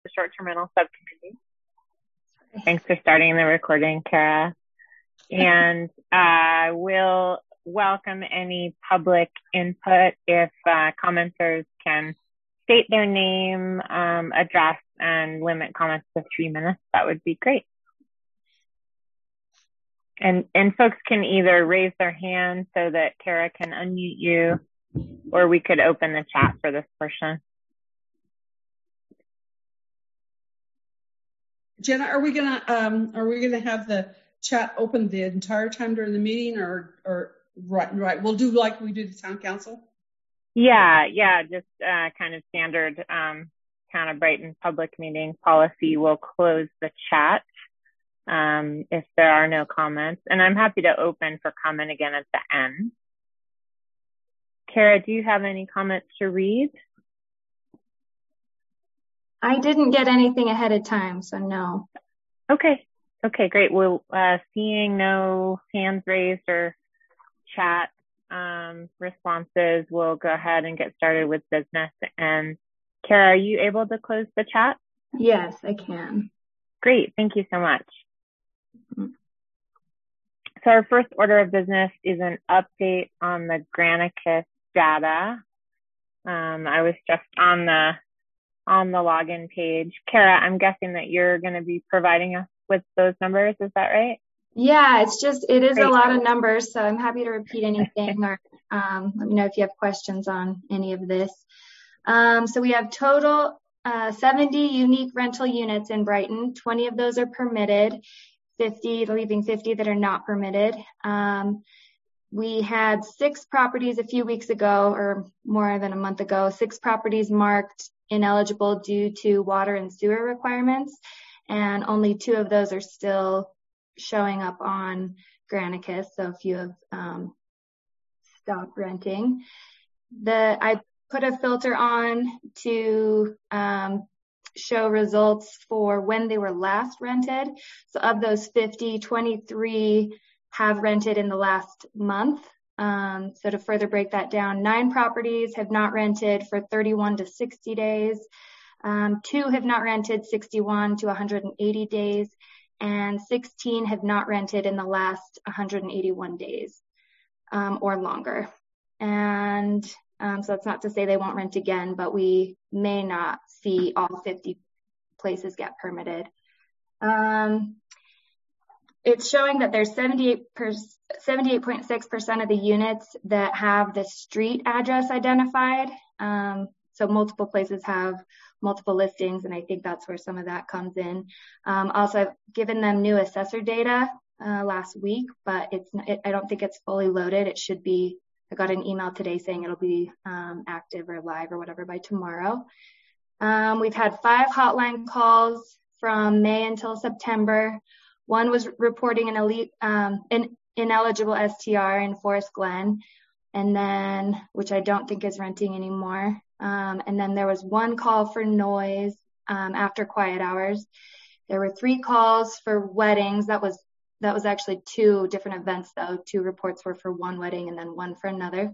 the short-term rental subcommittee. Thanks for starting the recording, Kara. And we'll welcome any public input if commenters can state their name, address, and limit comments to 3 minutes. That would be great. And folks can either raise their hand so that Kara can unmute you, or we could open the chat for this portion. Jenna, are we gonna have the chat open the entire time during the meeting, or right? We'll do like we do the town council. Yeah, just kind of standard Town of Brighton public meeting policy. We'll close the chat if there are no comments, and I'm happy to open for comment again at the end. Kara, do you have any comments to read? I didn't get anything ahead of time, so no. Okay, great. Well, seeing no hands raised or chat responses, we'll go ahead and get started with business. And Kara, are you able to close the chat? Yes, I can. Great, thank you so much. So our first order of business is an update on the Granicus data. I was just on the login page. Kara, I'm guessing that you're going to be providing us with those numbers. Is that right? Yeah, it is Great. A lot of numbers, so I'm happy to repeat anything or let me know if you have questions on any of this. So we have total 70 unique rental units in Brighton. 20 of those are permitted, leaving 50 that are not permitted. We had 6 properties a few weeks ago, or more than a month ago, 6 properties marked ineligible due to water and sewer requirements, and only 2 of those are still showing up on Granicus, so a few have stopped renting. I put a filter on to show results for when they were last rented. So of those 50, 23 have rented in the last month. So to further break that down, 9 properties have not rented for 31 to 60 days. 2 have not rented 61 to 180 days, and 16 have not rented in the last 181 days or longer. And so that's not to say they won't rent again, but we may not see all 50 places get permitted. It's showing that there's 78.6% of the units that have the street address identified. So multiple places have multiple listings, and I think that's where some of that comes in. Also, I've given them new assessor data last week, but I don't think it's fully loaded. It should be. I got an email today saying it'll be active or live or whatever by tomorrow. We've had 5 hotline calls from May until September. One was reporting an ineligible STR in Forest Glen, and then, which I don't think is renting anymore. And then there was 1 call for noise after quiet hours. There were 3 calls for weddings. That was actually 2 different events, though. 2 reports were for 1 wedding and then 1 for another.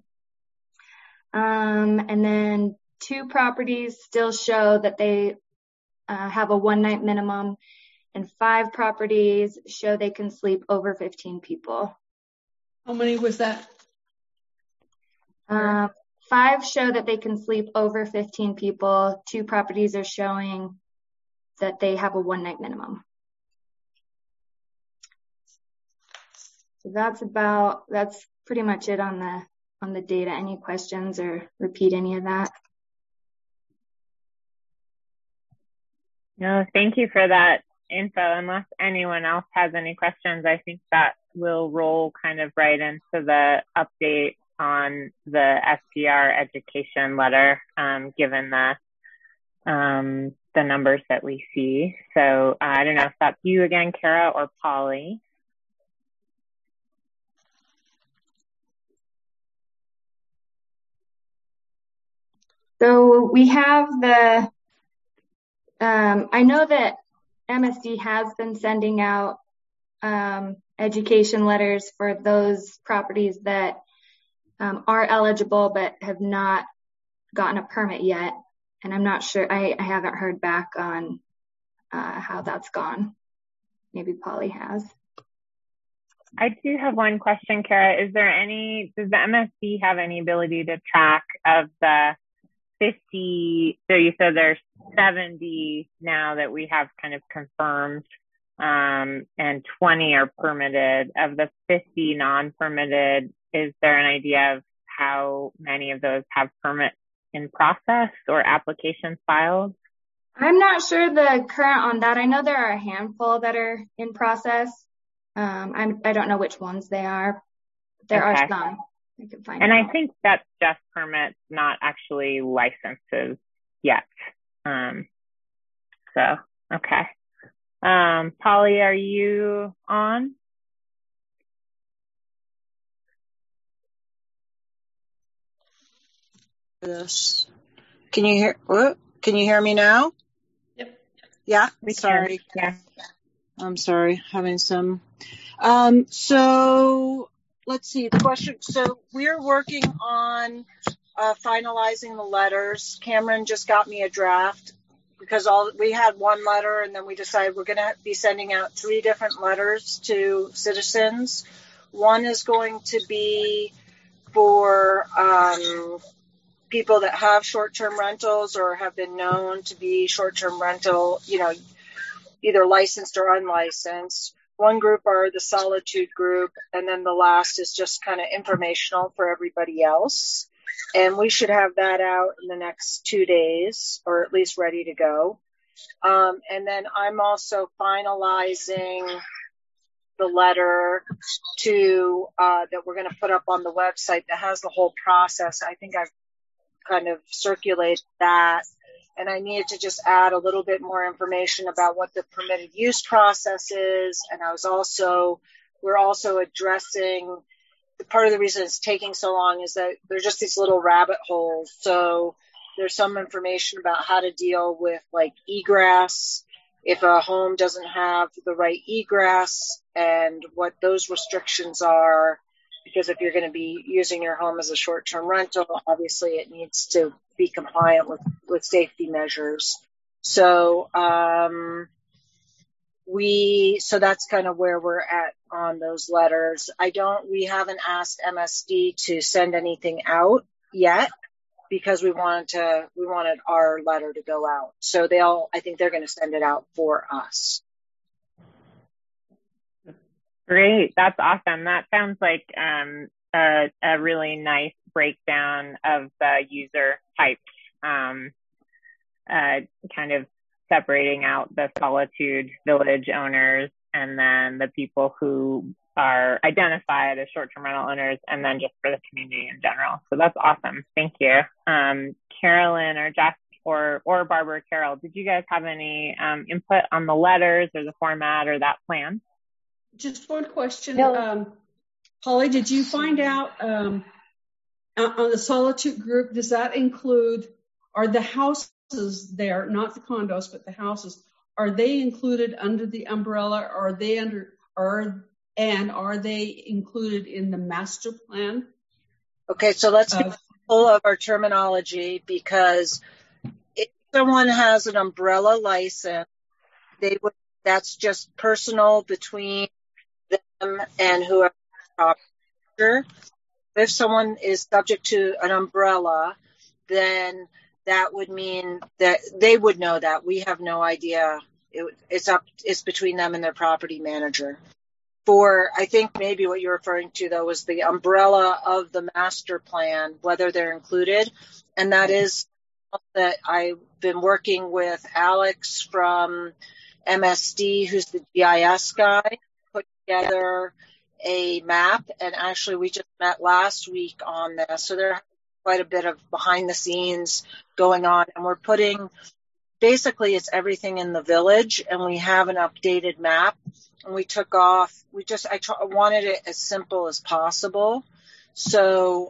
And then 2 properties still show that they have a 1-night minimum, and 5 properties show they can sleep over 15 people. How many was that? 5 show that they can sleep over 15 people. 2 properties are showing that they have a 1-night minimum. So that's pretty much it on the data. Any questions or repeat any of that? No, thank you for that info. Unless anyone else has any questions, I think that will roll kind of right into the update on the SPR education letter, given the numbers that we see. So I don't know if that's you again, Kara, or Polly. So we have I know that MSD has been sending out education letters for those properties that are eligible but have not gotten a permit yet. And I'm not sure, I haven't heard back on how that's gone. Maybe Polly has. I do have one question, Kara. Does the MSD have any ability to track of the 50? So you said there's 70 now that we have kind of confirmed, and 20 are permitted. Of the 50 non-permitted, is there an idea of how many of those have permits in process or applications filed? I'm not sure the current on that. I know there are a handful that are in process. I don't know which ones they are. There are some. I can find out. I think that's just permits, not actually licenses yet. Okay. Polly, are you on? Yes. Can you hear me now? Yep. Yeah. Sorry. Yeah. I'm sorry. Having some. So let's see the question. So we're working on finalizing the letters. Cameron just got me a draft because we had one letter, and then we decided we're going to be sending out 3 different letters to citizens. One is going to be for people that have short-term rentals or have been known to be short-term rental, either licensed or unlicensed. One group are the Solitude group, and then the last is just kind of informational for everybody else. And we should have that out in the next 2 days, or at least ready to go. And then I'm also finalizing the letter to that we're going to put up on the website that has the whole process. I think I've kind of circulated that, and I needed to just add a little bit more information about what the permitted use process is. And we're also addressing part of the reason it's taking so long is that there's just these little rabbit holes. So there's some information about how to deal with like egress, if a home doesn't have the right egress, and what those restrictions are. Because if you're going to be using your home as a short-term rental, obviously it needs to be compliant with safety measures. So so that's kind of where we're at on those letters. We haven't asked MSD to send anything out yet because we wanted our letter to go out. So I think they're going to send it out for us. Great. That's awesome. That sounds like a really nice breakdown of the user types, kind of separating out the Solitude Village owners and then the people who are identified as short-term rental owners, and then just for the community in general. So that's awesome. Thank you. Carolyn or Jeff or Barbara Carol, did you guys have any input on the letters or the format or that plan? Just one question. Polly, did you find out on the Solitude group, does that include, are the houses there, not the condos, but the houses, are they included under the umbrella? Are they included in the master plan? Okay, so let's be full of our terminology, because if someone has an umbrella license, that's just personal between them and whoever. If someone is subject to an umbrella, then that would mean that they would know that. We have no idea. It's between them and their property manager. I think maybe what you're referring to, though, was the umbrella of the master plan, whether they're included. And that is that I've been working with Alex from MSD, who's the GIS guy, put together a map. And actually, we just met last week on this. So there's quite a bit of behind the scenes going on. And we're basically it's everything in the village. And we have an updated map. And I wanted it as simple as possible. So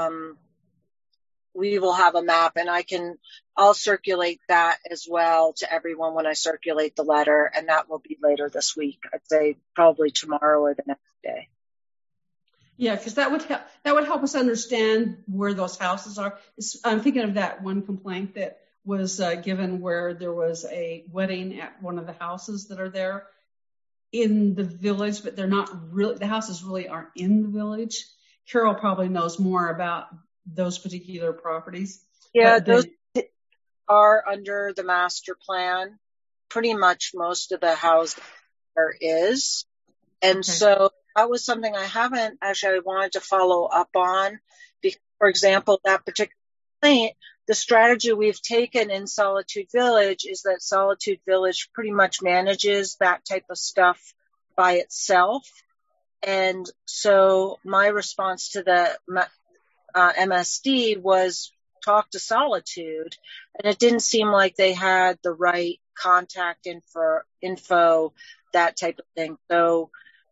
we will have a map, and I'll circulate that as well to everyone when I circulate the letter, and that will be later this week. I'd say probably tomorrow or the next day. Yeah, because that would help us understand where those houses are. I'm thinking of that one complaint that was given where there was a wedding at one of the houses that are there in the village, but they're not really, the houses really aren't in the village. Carol probably knows more about those particular properties. Yeah, those are under the master plan. Pretty much most of the house there is. And okay. So that was something I wanted to follow up on. Because, for example, that particular complaint, the strategy we've taken in Solitude Village is that Solitude Village pretty much manages that type of stuff by itself. And so my response to the MSD was talk to Solitude, and it didn't seem like they had the right contact info, that type of thing. So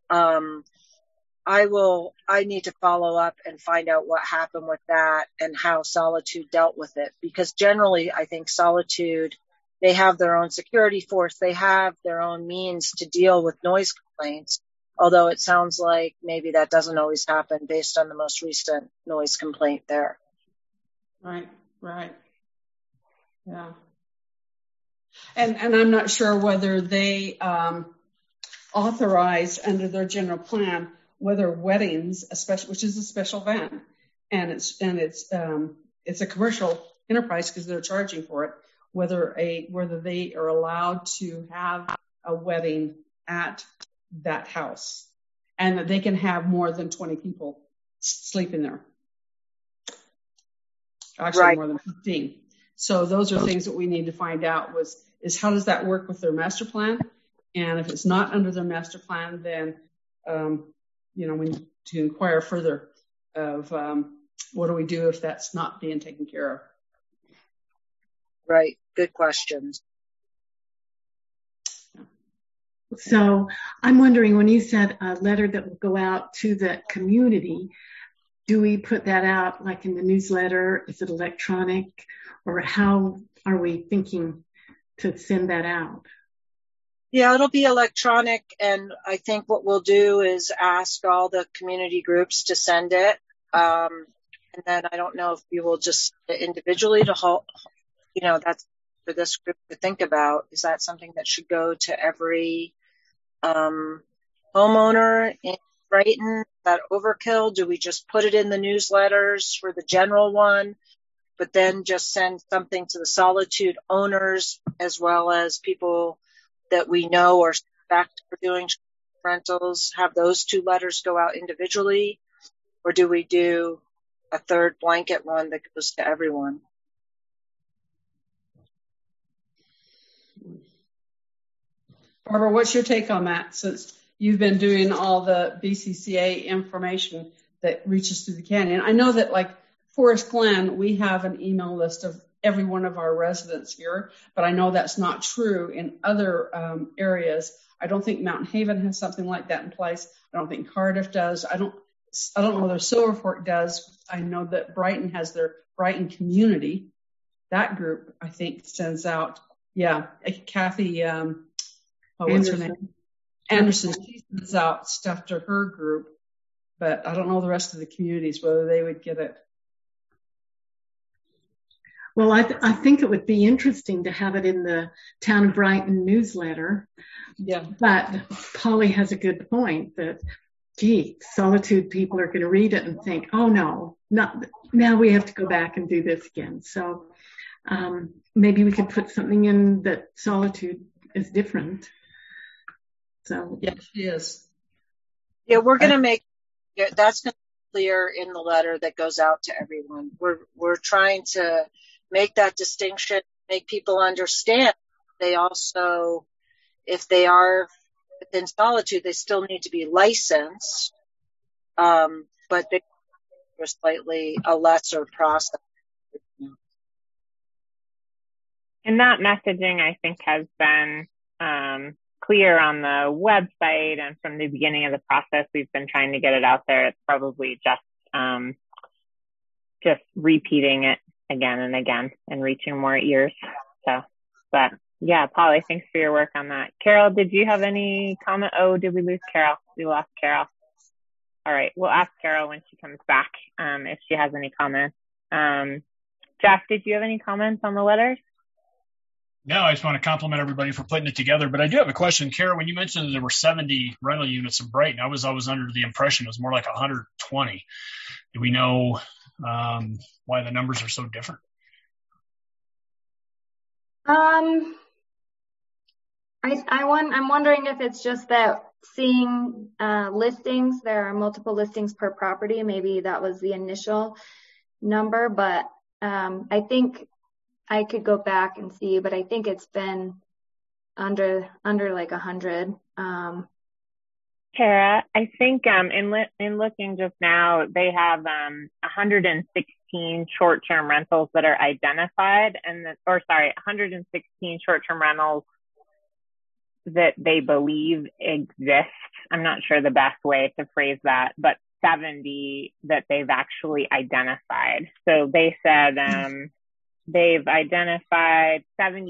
I need to follow up and find out what happened with that and how Solitude dealt with it, because generally I think Solitude, they have their own security force, they have their own means to deal with noise complaints, although it sounds like maybe that doesn't always happen based on the most recent noise complaint there. Right. Yeah. And I'm not sure whether they authorize under their general plan whether weddings, especially, which is a special event, and it's a commercial enterprise because they're charging for it, whether they are allowed to have a wedding at that house, and that they can have more than 20 people sleeping there. Actually, right. More than 15. So those are things that we need to find out is how does that work with their master plan? And if it's not under their master plan, then, we need to inquire further of what do we do if that's not being taken care of? Right. Good questions. So I'm wondering, when you said a letter that will go out to the community, do we put that out like in the newsletter? Is it electronic? Or how are we thinking to send that out? Yeah, it'll be electronic. And I think what we'll do is ask all the community groups to send it. And then I don't know if we will just individually that's for this group to think about. Is that something that should go to every homeowner in Brighton? Is that overkill? Do we just put it in the newsletters for the general one, but then just send something to the Solitude owners as well as people that we know or suspect for doing rentals? Have those two letters go out individually, or do we do a third blanket one that goes to everyone? Barbara, what's your take on that, since you've been doing all the BCCA information that reaches through the canyon? I know that, like Forest Glen, we have an email list of every one of our residents here, but I know that's not true in other areas. I don't think Mountain Haven has something like that in place. I don't think Cardiff does. I don't know whether Silver Fork does. I know that Brighton has their Brighton Community. That group, I think, sends out, Kathy, what's her name? Anderson. She sends out stuff to her group, but I don't know the rest of the communities, whether they would get it. Well, I think it would be interesting to have it in the Town of Brighton newsletter. Yeah. But Polly has a good point that, Solitude people are going to read it and think, oh no, now we have to go back and do this again. So maybe we could put something in that Solitude is different. So yes, she is. Yeah, we're going to make that's going to be clear in the letter that goes out to everyone. We're trying to make that distinction, make people understand. They also, if they are within Solitude, they still need to be licensed, but they are slightly a lesser process. And that messaging, I think, has been clear on the website, and from the beginning of the process, we've been trying to get it out there. It's probably just repeating it again and again and reaching more ears. So, but yeah, Polly, thanks for your work on that. Carol, did you have any comment? Oh, did we lose Carol? We lost Carol. All right. We'll ask Carol when she comes back, if she has any comments. Jeff, did you have any comments on the letters? No, I just want to compliment everybody for putting it together. But I do have a question. Kara, when you mentioned that there were 70 rental units in Brighton, I was under the impression it was more like 120. Do we know why the numbers are so different? I'm wondering if it's just that seeing listings, there are multiple listings per property. Maybe that was the initial number, but I think I could go back and see, but I think it's been under like 100. Kara, I think in looking just now, they have 116 short-term rentals that are identified, 116 short-term rentals that they believe exist. I'm not sure the best way to phrase that, but 70 that they've actually identified. So they said they've identified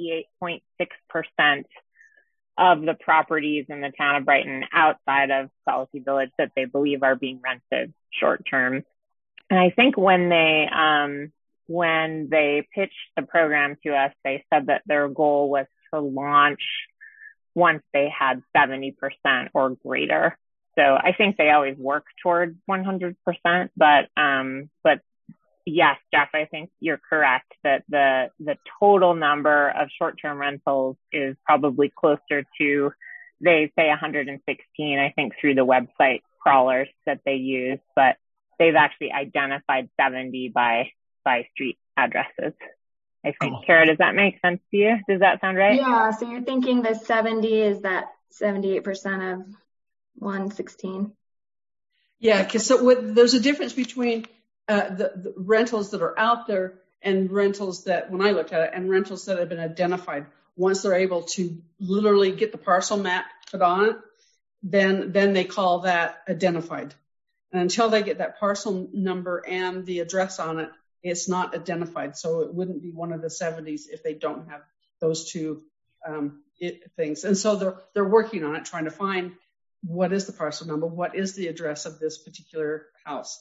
78.6% of the properties in the town of Brighton outside of Solitude Village that they believe are being rented short term. And I think when they pitched the program to us, they said that their goal was to launch once they had 70% or greater. So I think they always work toward 100%, but yes, Jeff, I think you're correct that the total number of short-term rentals is probably closer to, they say 116, I think, through the website crawlers that they use, but they've actually identified 70 by street addresses, I think. Cool. Kara, does that make sense to you? Does that sound right? Yeah, so you're thinking the 70 is that 78% of 116? Yeah, because there's a difference between the rentals that are out there and rentals that, when I looked at it, and rentals that have been identified. Once they're able to literally get the parcel map put on it, then they call that identified. And until they get that parcel number and the address on it, it's not identified. So it wouldn't be one of the 70s if they don't have those two things. And so they're working on it, trying to find what is the parcel number, what is the address of this particular house.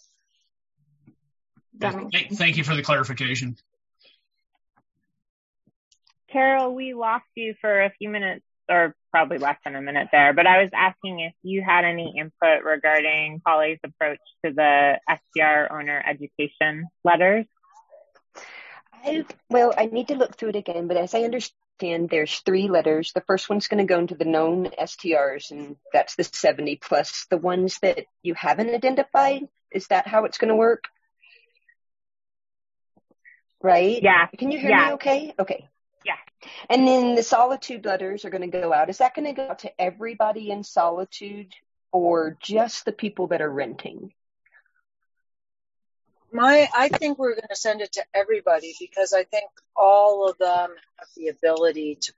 Thank you for the clarification. Carol, we lost you for a few minutes, or probably less than a minute there, but I was asking if you had any input regarding Polly's approach to the STR owner education letters. I need to look through it again, but as I understand, there's 3 letters. The first one's going to go into the known STRs, and that's the 70 plus the ones that you haven't identified. Is that how it's going to work? Right? Yeah. Can you hear me okay? Okay. Yeah. And then the Solitude letters are going to go out. Is that going to go out to everybody in Solitude or just the people that are renting? I think we're going to send it to everybody because I think all of them have the ability to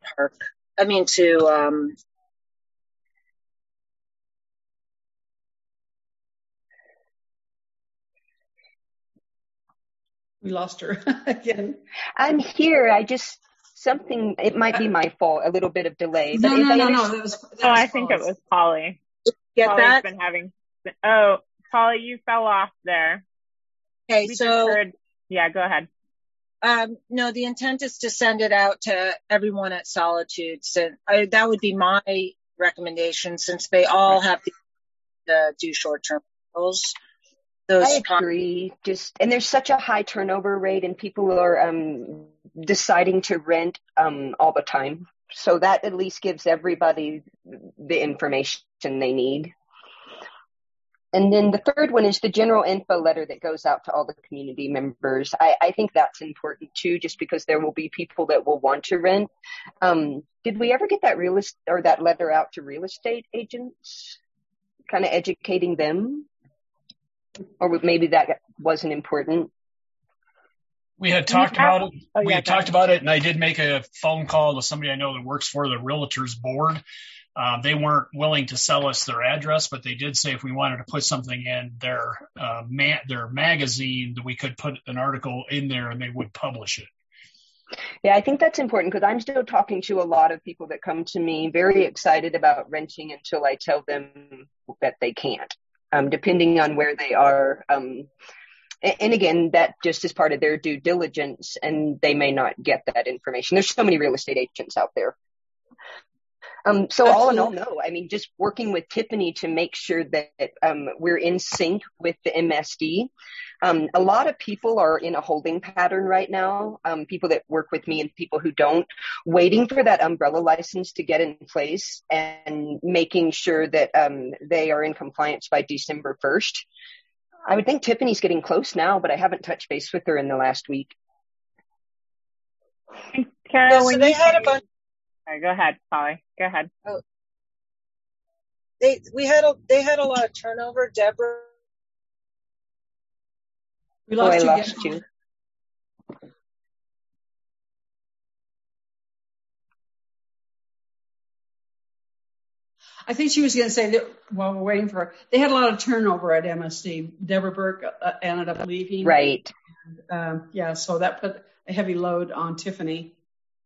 We lost her again. I'm here. It might be my fault, a little bit of delay. But No. I think it was Polly. Get Polly's that? been having. Polly, you fell off there. Okay, yeah, go ahead. No, the intent is to send it out to everyone at Solitude. So that would be my recommendation, since they all have to do short-term rentals. I agree. And there's such a high turnover rate, and people are deciding to rent all the time. So that at least gives everybody the information they need. And then the third one is the general info letter that goes out to all the community members. I think that's important too, just because there will be people that will want to rent. Did we ever get that letter out to real estate agents, kind of educating them? Or maybe that wasn't important? We had talked about it. Talked about it, and I did make a phone call to somebody I know that works for the Realtors Board. They weren't willing to sell us their address, but they did say if we wanted to put something in their magazine, that we could put an article in there and they would publish it. Yeah, I think that's important because I'm still talking to a lot of people that come to me very excited about renting until I tell them that they can't, depending on where they are And again, that just is part of their due diligence, and they may not get that information. There's so many real estate agents out there. So all in all, no, I mean, just working with Tiffany to make sure that we're in sync with the MSD. A lot of people are in a holding pattern right now, people that work with me and people who don't, waiting for that umbrella license to get in place and making sure that they are in compliance by December 1st. I would think Tiffany's getting close now, but I haven't touched base with her in the last week. Carol, so they had a bunch. Sorry, go ahead, Polly. Go ahead. Oh. They had a lot of turnover. Deborah. We lost I you. Lost you. I think she was going to say that while we're waiting for her, they had a lot of turnover at MSD. Deborah Burke ended up leaving. Right. And, so that put a heavy load on Tiffany.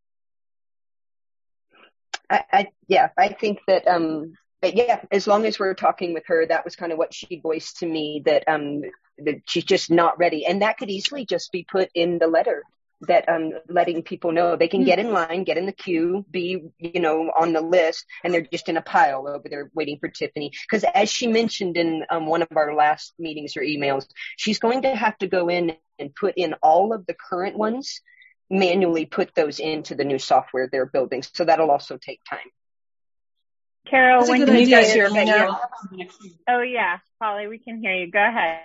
I think that, as long as we're talking with her, that was kind of what she voiced to me, that she's just not ready. And that could easily just be put in the letter, that letting people know they can get in line, get in the queue, be, on the list, and they're just in a pile over there waiting for Tiffany. Because as she mentioned in one of our last meetings or emails, she's going to have to go in and put in all of the current ones, manually put those into the new software they're building. So that'll also take time. Carol, when you guys hear me now? Oh yeah, Polly, we can hear you. Go ahead.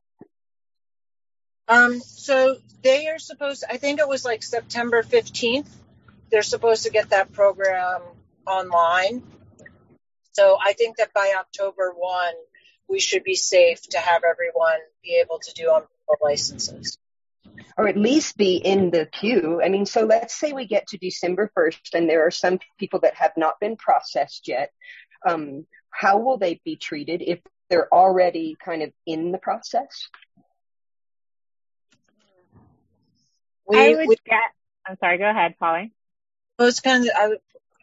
So they are supposed, I think it was like September 15th, they're supposed to get that program online. So I think that by October 1, we should be safe to have everyone be able to do umbrella licenses. Or at least be in the queue. I mean, so let's say we get to December 1st and there are some people that have not been processed yet. How will they be treated if they're already kind of in the process? I'm sorry, go ahead, Polly. Well, it's kind of,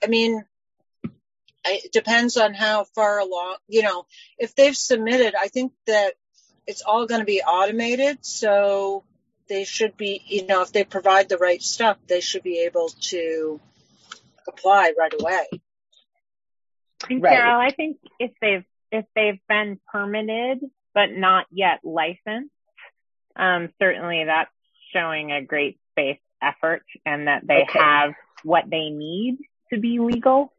it depends on how far along, if they've submitted, I think that it's all going to be automated. So they should be, if they provide the right stuff, they should be able to apply right away. And Carol, I think if they've been permitted but not yet licensed, certainly that's showing a great faith effort and that they have what they need to be legal.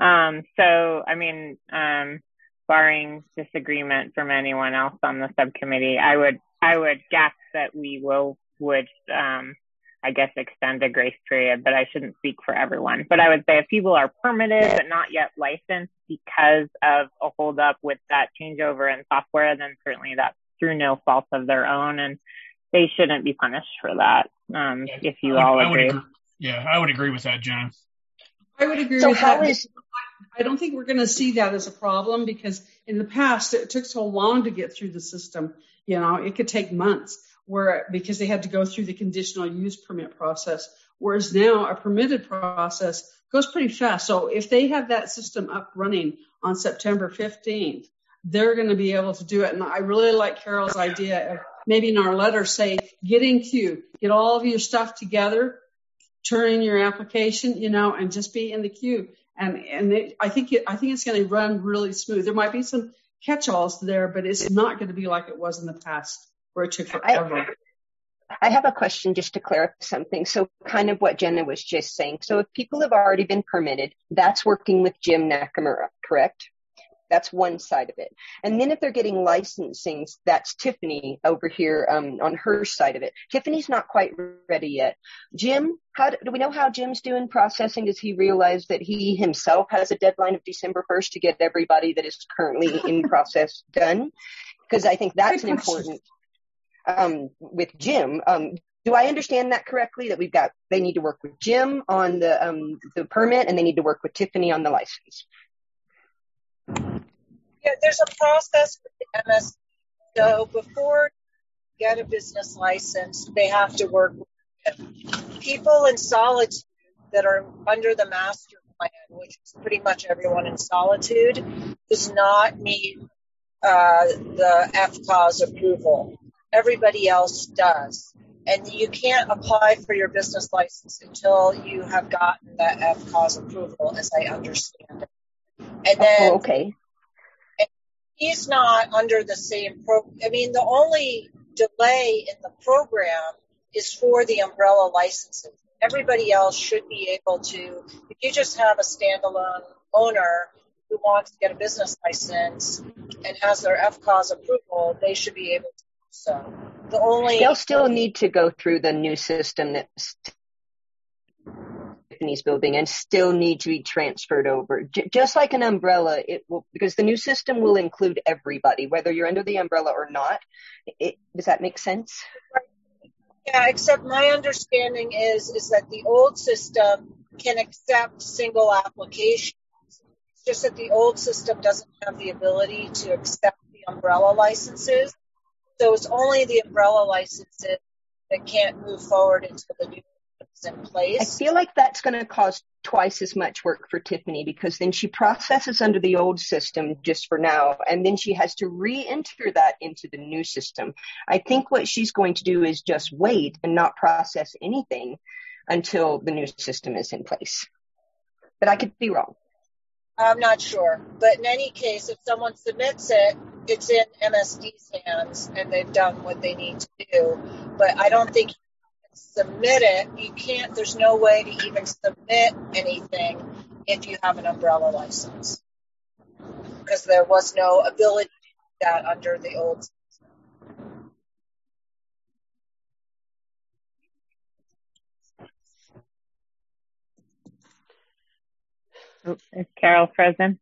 Barring disagreement from anyone else on the subcommittee, I would guess that we would extend a grace period, but I shouldn't speak for everyone. But I would say if people are permitted but not yet licensed because of a holdup with that changeover in software, then certainly that's through no fault of their own, and they shouldn't be punished for that. If you all agree. I would agree with that, Jen. I would agree with that. I don't think we're going to see that as a problem because in the past it took so long to get through the system. It could take months because they had to go through the conditional use permit process. Whereas now a permitted process goes pretty fast. So if they have that system up running on September 15th, they're going to be able to do it. And I really like Carol's idea of maybe in our letter say, get in queue, get all of your stuff together, turn in your application, and just be in the queue. I think it's going to run really smooth. There might be some catch-alls there, but it's not going to be like it was in the past where it took forever. I have a question just to clarify something. So kind of what Jenna was just saying. So if people have already been permitted, that's working with Jim Nakamura, correct? That's one side of it. And then if they're getting licensing, that's Tiffany over here on her side of it. Tiffany's not quite ready yet. Jim, do we know how Jim's doing processing? Does he realize that he himself has a deadline of December 1st to get everybody that is currently in process done? Because I think that's an important with Jim. Do I understand that correctly? That they need to work with Jim on the permit and they need to work with Tiffany on the license. Yeah, there's a process with the MS. So before you get a business license, they have to work with people in Solitude that are under the master plan, which is pretty much everyone in Solitude, does not meet the FCAUS approval. everybody else does. And you can't apply for your business license until you have gotten that FCAUS approval, as I understand it. And then okay. He's not under the same I mean, the only delay in the program is for the umbrella licenses. Everybody else should be able to, if you just have a standalone owner who wants to get a business license and has their FCAUS approval, they should be able to do so. They'll still need to go through the new system that Tiffany's building and still need to be transferred over. Just like an umbrella, it will, because the new system will include everybody, whether you're under the umbrella or not. Does that make sense? Yeah, except my understanding is that the old system can accept single applications. It's just that the old system doesn't have the ability to accept the umbrella licenses. So it's only the umbrella licenses that can't move forward until the new is in place. I feel like that's going to cause twice as much work for Tiffany, because then she processes under the old system just for now, and then she has to re-enter that into the new system. I think what she's going to do is just wait and not process anything until the new system is in place. But I could be wrong. I'm not sure. But in any case, if someone submits it, it's in MSD's hands, and they've done what they need to do. But I don't think you can submit it. You can't, there's no way to even submit anything if you have an umbrella license, because there was no ability to do that under the old system. Is Carol frozen?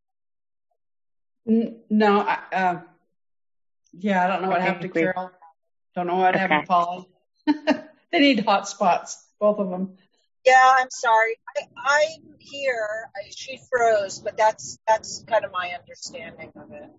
No, yeah, I don't know what happened to Carol. Don't know what happened to Polly. They need hotspots, both of them. Yeah, I'm sorry. I'm here. She froze, but that's kind of my understanding of it.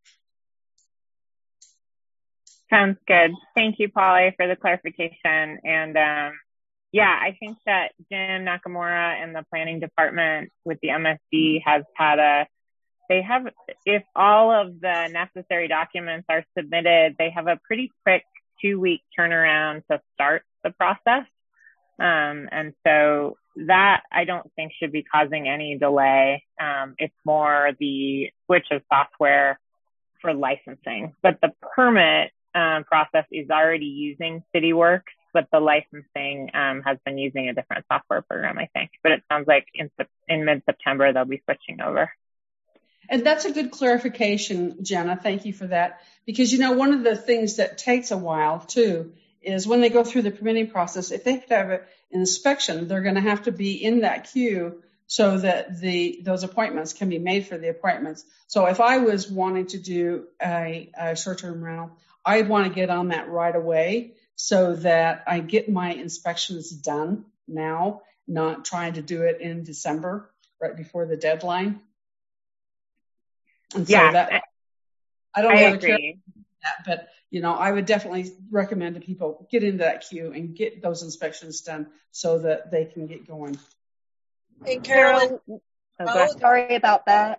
Sounds good. Thank you, Polly, for the clarification. And yeah, I think that Jim Nakamura and the planning department with the MSD has had if all of the necessary documents are submitted, they have a pretty quick 2-week turnaround to start the process. And so that I don't think should be causing any delay. It's more the switch of software for licensing, but the permit process is already using CityWorks, but the licensing has been using a different software program, I think. But it sounds like in mid-September, they'll be switching over. And that's a good clarification, Jenna. Thank you for that. Because, you know, one of the things that takes a while, too, is when they go through the permitting process, if they have to have an inspection, they're going to have to be in that queue so that those appointments can be made for the appointments. So if I was wanting to do a short-term rental, I'd want to get on that right away so that I get my inspections done now, not trying to do it in December, right before the deadline. And so that, I don't know agree. That, but you know, I would definitely recommend to people get into that queue and get those inspections done so that they can get going. And Carolyn, sorry about that.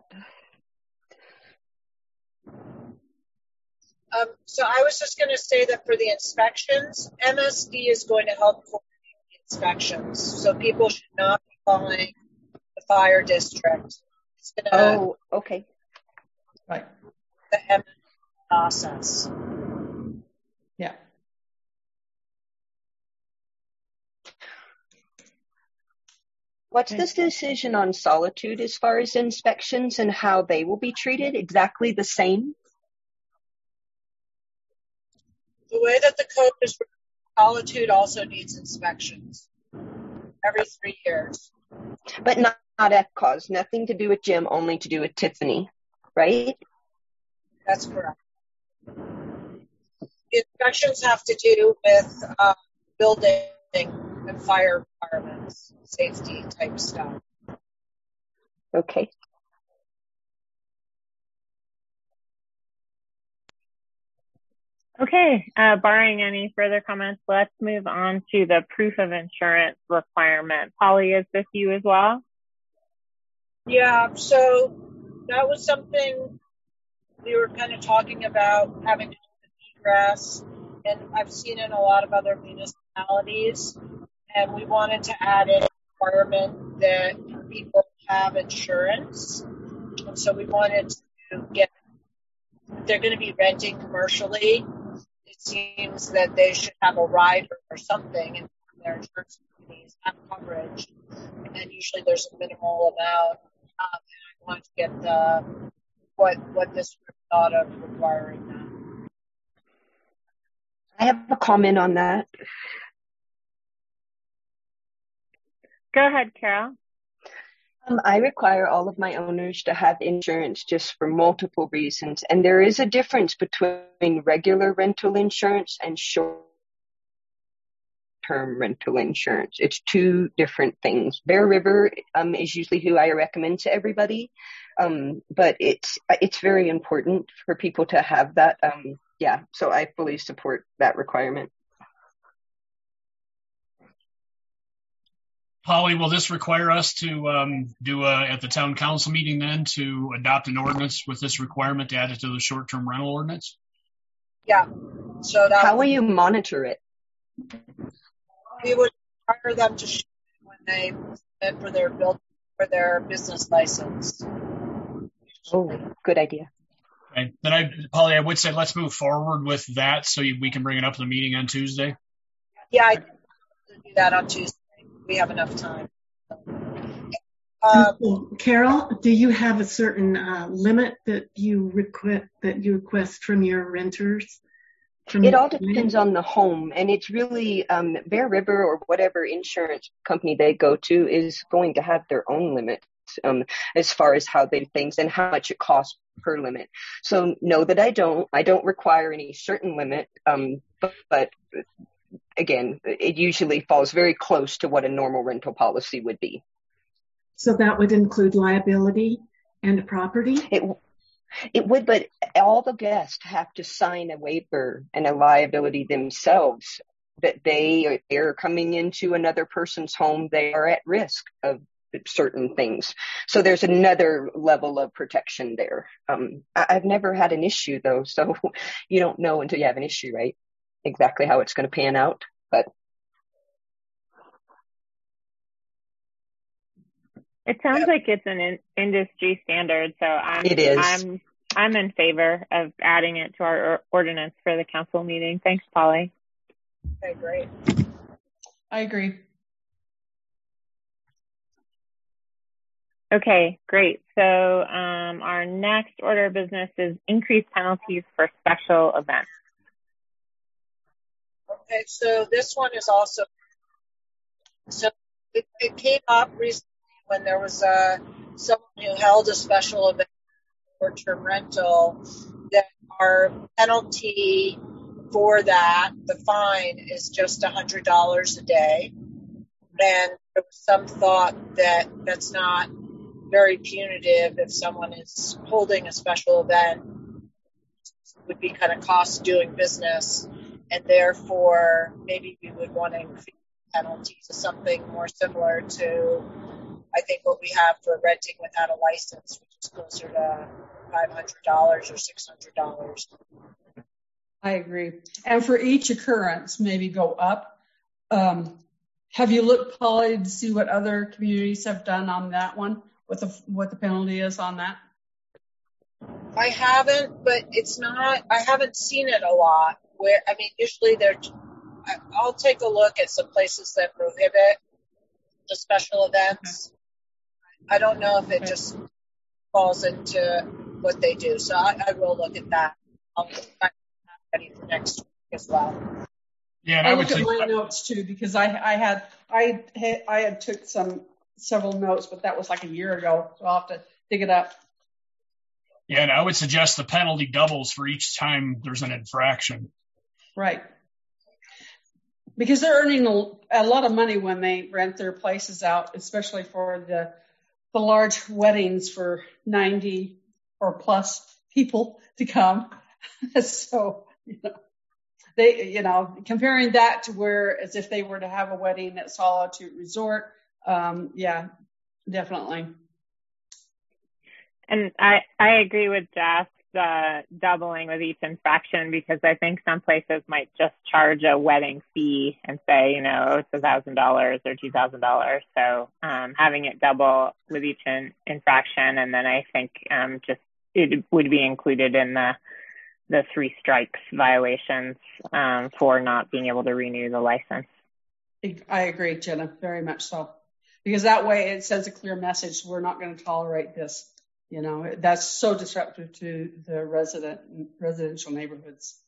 So I was just going to say that for the inspections, MSD is going to help coordinate the inspections. So people should not be calling the fire district. It's going to okay. Right. The MSD process. Yeah. What's this decision on Solitude as far as inspections and how they will be treated? Exactly the same? The way that the code is written, Solitude also needs inspections every 3 years. But not FCAUS, nothing to do with Jim, only to do with Tiffany, right? That's correct. The inspections have to do with building and fire requirements, safety type stuff. Okay. Okay, barring any further comments, let's move on to the proof of insurance requirement. Polly, is this you as well? Yeah, so that was something we were kind of talking about, having to do with egress. and I've seen in a lot of other municipalities, and we wanted to add a requirement that people have insurance. And so we wanted to get, if they're going to be renting commercially, it seems that they should have a rider or something, and their insurance companies have coverage. And usually there's a minimal amount. And I wanted to get the what this group thought of requiring that. I have a comment on that. Go ahead, Carol. I require all of my owners to have insurance just for multiple reasons. And there is a difference between regular rental insurance and short-term rental insurance. It's two different things. Bear River is usually who I recommend to everybody. But it's very important for people to have that. So I fully support that requirement. Polly, will this require us to do at the town council meeting then to adopt an ordinance with this requirement to add it to the short-term rental ordinance? Yeah. So how will you monitor it? We would require them to show when they submit for their business license. Oh, good idea. Okay. Then Polly, I would say let's move forward with that so we can bring it up to the meeting on Tuesday. Yeah, I can do that on Tuesday. We have enough time. Carol, do you have a certain limit that you request from your renters? It all depends on the home, and it's really Bear River or whatever insurance company they go to is going to have their own limits as far as how they things and how much it costs per limit. So know that I don't require any certain limit, but again, it usually falls very close to what a normal rental policy would be. So that would include liability and property? It would, but all the guests have to sign a waiver and a liability themselves that they are coming into another person's home. They are at risk of certain things. So there's another level of protection there. I've never had an issue though. So you don't know until you have an issue, right? Exactly how it's going to pan out, but it sounds like it's an industry standard, so it is. I'm in favor of adding it to our ordinance for the council meeting. Thanks, Polly. Okay, great. I agree. Okay, great. So our next order of business is increased penalties for special events. Okay, so this one is also, so it came up recently when there was someone who held a special event short-term rental, that our penalty for that, the fine, is just $100 a day. And there was some thought that that's not very punitive if someone is holding a special event. It would be kind of cost doing business, and therefore maybe we would want to increase penalties to something more similar to, I think, what we have for renting without a license, which is closer to $500 or $600. I agree. And for each occurrence, maybe go up. Have you looked, Polly, to see what other communities have done on that one? What the penalty is on that? I haven't, but it's not, I haven't seen it a lot. Where, I mean, usually I'll take a look at some places that prohibit the special events. Okay. I don't know if it just falls into what they do. So I will look at that. I'll get ready for next week as well. Yeah, and I look at my notes too, because I had took several notes, but that was like a year ago, so I'll have to dig it up. Yeah, and I would suggest the penalty doubles for each time there's an infraction. Right. Because they're earning a lot of money when they rent their places out, especially for the large weddings for 90 or plus people to come. So, comparing that to where as if they were to have a wedding at Solitude Resort, yeah, definitely. And I agree with Jeff doubling with each infraction, because I think some places might just charge a wedding fee and say, you know, it's $1,000 or $2,000. So having it double with each infraction, and then I think just it would be included in the 3 strikes violations for not being able to renew the license. I agree, Jenna, very much so. Because that way it sends a clear message, we're not going to tolerate this. You know, that's so disruptive to the residential neighborhoods.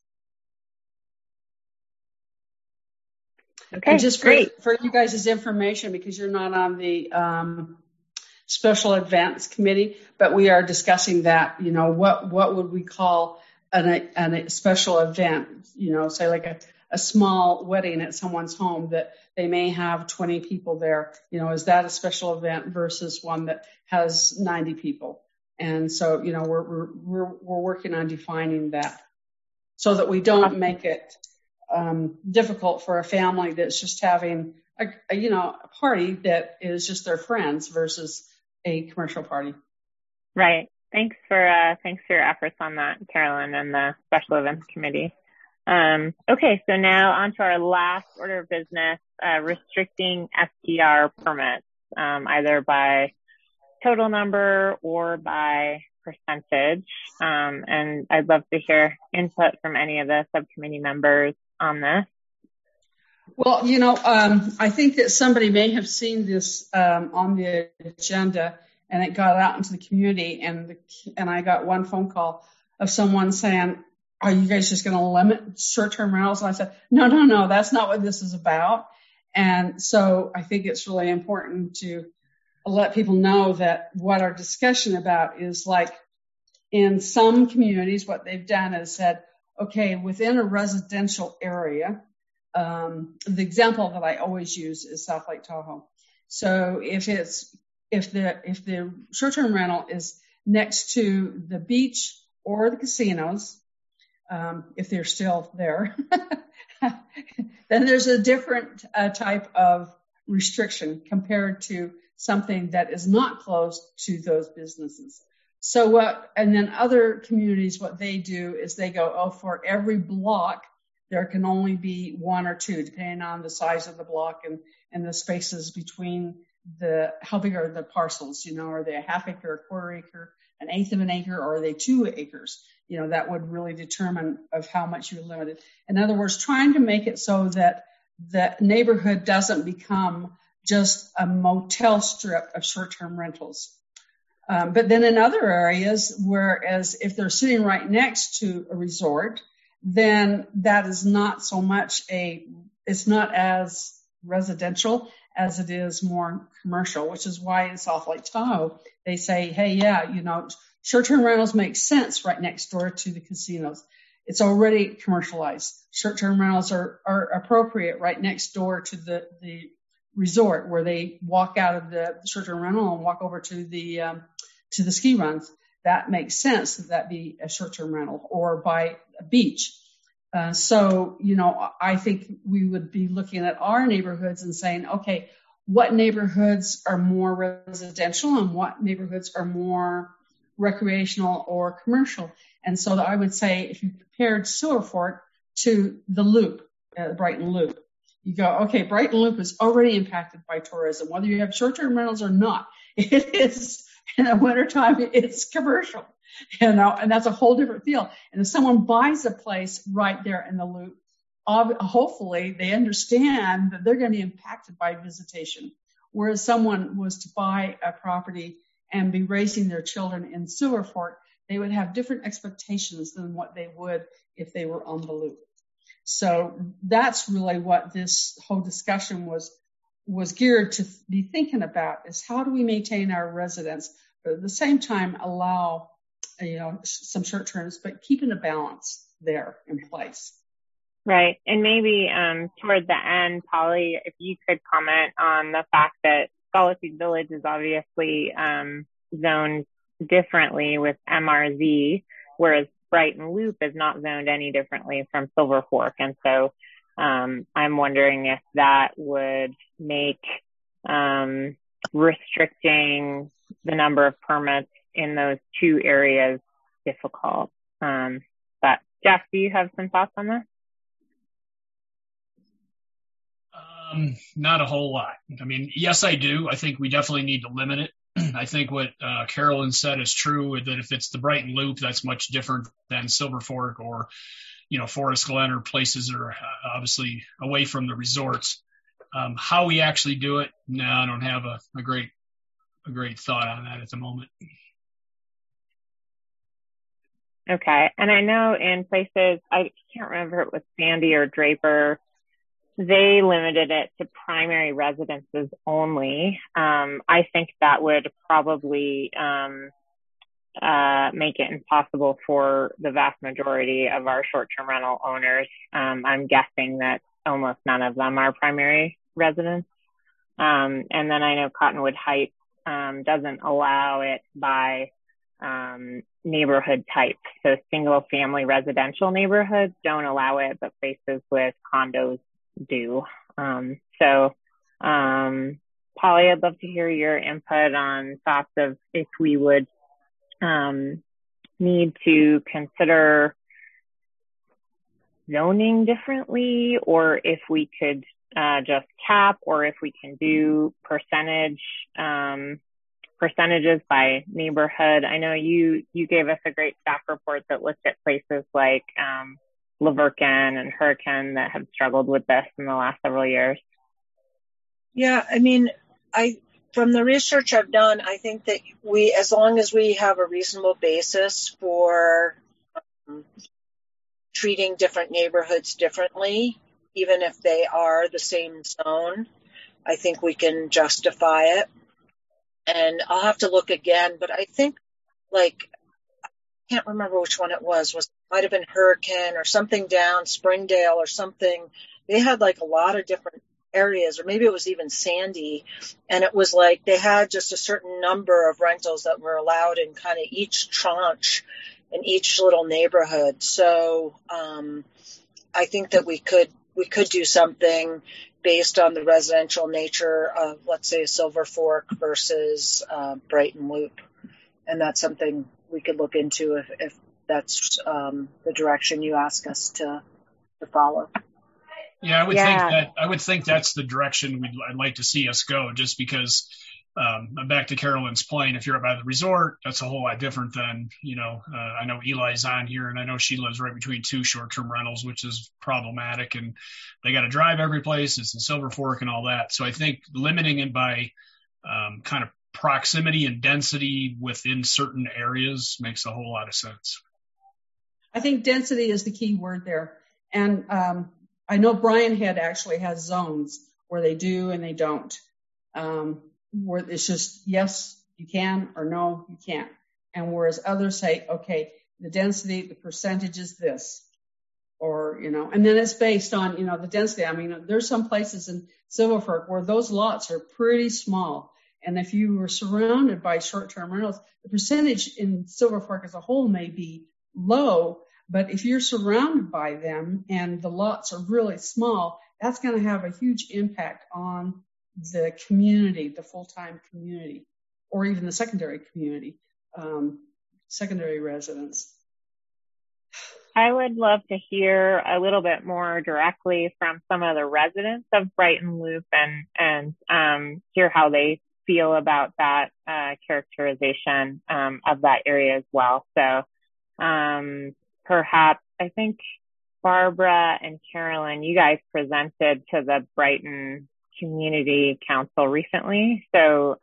Okay, and just great. For you guys' information, because you're not on the special events committee, but we are discussing that, you know, what would we call a special event, you know, say like a small wedding at someone's home that they may have 20 people there. You know, is that a special event versus one that has 90 people? And so, you know, we're working on defining that so that we don't make it difficult for a family that's just having a party that is just their friends versus a commercial party. Right. Thanks for your efforts on that, Carolyn, and the Special Events Committee. Okay, so now on to our last order of business, restricting STR permits, either by total number or by percentage. And I'd love to hear input from any of the subcommittee members on this. Well, you know, I think that somebody may have seen this on the agenda, and it got out into the community, and I got one phone call of someone saying, are you guys just going to limit short-term rentals? And I said, no, that's not what this is about. And so I think it's really important to let people know that what our discussion about is like in some communities, what they've done is said, okay, within a residential area, the example that I always use is South Lake Tahoe. So if the short-term rental is next to the beach or the casinos, if they're still there, then there's a different type of restriction compared to something that is not close to those businesses. And then other communities, what they do is they go, for every block, there can only be 1 or 2, depending on the size of the block and the spaces between how big are the parcels, you know, are they a half acre, a quarter acre, an eighth of an acre, or are they 2 acres? You know, that would really determine of how much you're limited. In other words, trying to make it so that the neighborhood doesn't become just a motel strip of short-term rentals. But then in other areas, whereas if they're sitting right next to a resort, then that is not so much it's not as residential as it is more commercial, which is why in South Lake Tahoe, they say, hey, yeah, you know, short-term rentals make sense right next door to the casinos. It's already commercialized. Short-term rentals are appropriate right next door to the resort, where they walk out of the short-term rental and walk over to the ski runs. That makes sense that be a short-term rental, or by a beach. So, you know, I think we would be looking at our neighborhoods and saying, okay, what neighborhoods are more residential and what neighborhoods are more recreational or commercial? And so I would say if you compared Silver Fork to the Loop, Brighton Loop, you go, okay, Brighton Loop is already impacted by tourism, whether you have short-term rentals or not. It is, in the wintertime, it's commercial, you know, and that's a whole different feel. And if someone buys a place right there in the Loop, hopefully they understand that they're going to be impacted by visitation. Whereas someone was to buy a property and be raising their children in Silver Fork, they would have different expectations than what they would if they were on the Loop. So that's really what this whole discussion was geared to be thinking about, is how do we maintain our residents, but at the same time allow, you know, some short terms, but keeping a balance there in place. Right. And maybe toward the end, Polly, if you could comment on the fact that Solitude Village is obviously zoned differently with MRZ, whereas Brighton Loop is not zoned any differently from Silver Fork. And so I'm wondering if that would make restricting the number of permits in those 2 areas difficult. But Jeff, do you have some thoughts on this? Not a whole lot. I mean, yes, I do. I think we definitely need to limit it. I think what Carolyn said is true, that if it's the Brighton Loop, that's much different than Silver Fork or, Forest Glen, or places that are obviously away from the resorts. How we actually do it, no, I don't have a great thought on that at the moment. Okay. And I know in places, I can't remember if it was Sandy or Draper, they limited it to primary residences only. I think that would probably make it impossible for the vast majority of our short-term rental owners. I'm guessing that almost none of them are primary residents. And then I know Cottonwood Heights doesn't allow it by neighborhood type. So single-family residential neighborhoods don't allow it, but places with condos do. So Polly, I'd love to hear your input on thoughts of if we would need to consider zoning differently, or if we could just cap, or if we can do percentages by neighborhood. I know you gave us a great staff report that looked at places like La Verkin and Hurricane that have struggled with this in the last several years. Yeah, I mean, from the research I've done, I think that as long as we have a reasonable basis for treating different neighborhoods differently, even if they are the same zone, I think we can justify it. And I'll have to look again, but I think, I can't remember which one it was. Might have been Hurricane or something down Springdale or something. They had a lot of different areas, or maybe it was even Sandy. And it was they had just a certain number of rentals that were allowed in kind of each tranche in each little neighborhood. So I think that we could do something based on the residential nature of, let's say, Silver Fork versus Brighton Loop. And that's something we could look into if that's the direction you ask us to follow. Yeah, I would think that's the direction I'd like to see us go, just because back to Carolyn's point, if you're by the resort, that's a whole lot different than, I know Eli's on here, and I know she lives right between two short-term rentals, which is problematic, and they got to drive every place. It's in Silver Fork and all that. So I think limiting it by kind of proximity and density within certain areas makes a whole lot of sense. I think density is the key word there. And I know Brian Head actually has zones where they do and they don't, where it's just, yes, you can, or no, you can't. And whereas others say, okay, the density, the percentage is this, or, and then it's based on, the density. I mean, there's some places in Silver Fork where those lots are pretty small. And if you were surrounded by short-term rentals, the percentage in Silver Fork as a whole may be low, but if you're surrounded by them and the lots are really small, that's going to have a huge impact on the community, the full-time community, or even the secondary community, secondary residents. I would love to hear a little bit more directly from some of the residents of Brighton Loop and hear how they feel about that characterization of that area as well. So perhaps, I think Barbara and Carolyn, you guys presented to the Brighton Community Council recently. So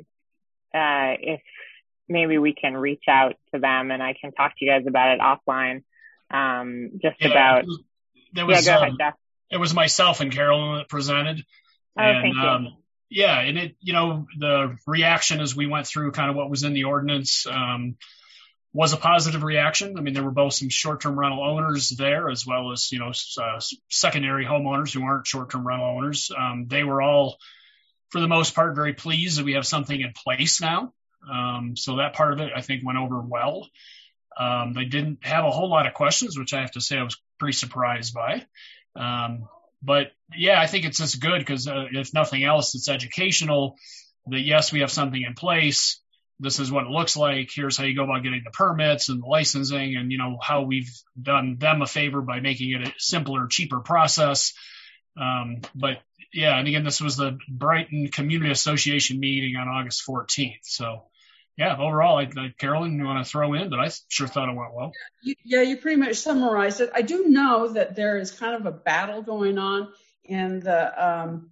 if maybe we can reach out to them and I can talk to you guys about it offline. Go ahead, Jeff. It was myself and Carolyn that presented. Thank you. Yeah, and it, the reaction as we went through kind of what was in the ordinance was a positive reaction. I mean, there were both some short-term rental owners there, as well as, secondary homeowners who aren't short-term rental owners. They were all, for the most part, very pleased that we have something in place now. So that part of it, I think, went over well. They didn't have a whole lot of questions, which I have to say I was pretty surprised by. But yeah, I think it's just good because if nothing else, it's educational that yes, we have something in place, this is what it looks like. Here's how you go about getting the permits and the licensing, and, how we've done them a favor by making it a simpler, cheaper process. But yeah, and again, this was the Brighton Community Association meeting on August 14th. So yeah, overall, Carolyn, you want to throw in, but I sure thought it went well. You pretty much summarized it. I do know that there is kind of a battle going on in the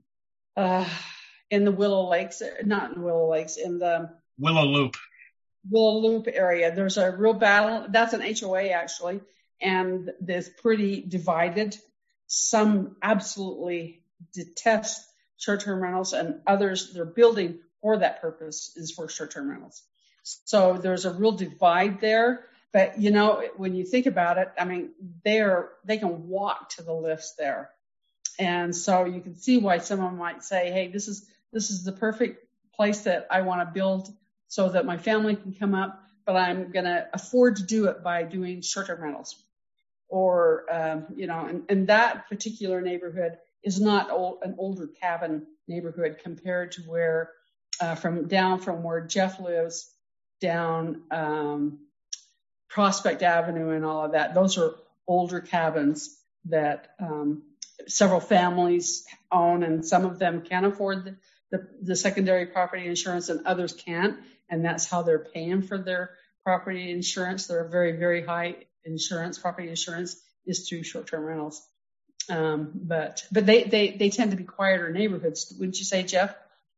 Willow Lakes, not in Willow Lakes, in the Willow Loop area. There's a real battle. That's an HOA actually, and there's pretty divided. Some absolutely detest short-term rentals, and others, they're building for that purpose is for short-term rentals. So there's a real divide there. But, when you think about it, I mean, they can walk to the lifts there. And so you can see why someone might say, hey, this is the perfect place that I want to build so that my family can come up, but I'm going to afford to do it by doing short-term rentals. Or, and that particular neighborhood is not an older cabin neighborhood compared to where, from where Jeff lives, down Prospect Avenue and all of that. Those are older cabins that several families own, and some of them can afford the secondary property insurance and others can't, and that's how they're paying for their property insurance. They're very, very high insurance. Property insurance is through short-term rentals. But they tend to be quieter neighborhoods, wouldn't you say, Jeff?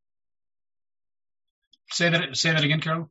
Say that again, Carol.